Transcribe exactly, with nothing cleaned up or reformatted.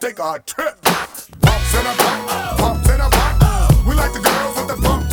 take a trip. Bumps in a bump, bumps in a bump. We like the girls with the bump